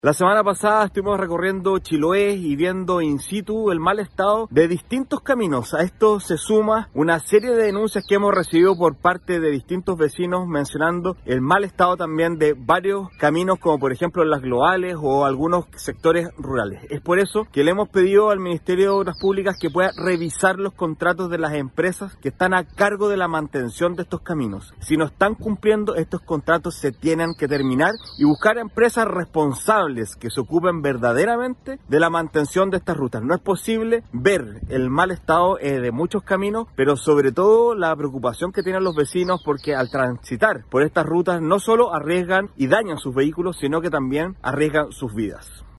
La semana pasada estuvimos recorriendo Chiloé y viendo in situ el mal estado de distintos caminos. A esto se suma una serie de denuncias que hemos recibido por parte de distintos vecinos mencionando el mal estado también de varios caminos, como por ejemplo las globales o algunos sectores rurales. Es por eso que le hemos pedido al Ministerio de Obras Públicas que pueda revisar los contratos de las empresas que están a cargo de la mantención de estos caminos. Si no están cumpliendo, estos contratos se tienen que terminar y buscar empresas responsables que se ocupen verdaderamente de la mantención de estas rutas. No es posible ver el mal estado de muchos caminos, pero sobre todo la preocupación que tienen los vecinos porque al transitar por estas rutas no solo arriesgan y dañan sus vehículos, sino que también arriesgan sus vidas.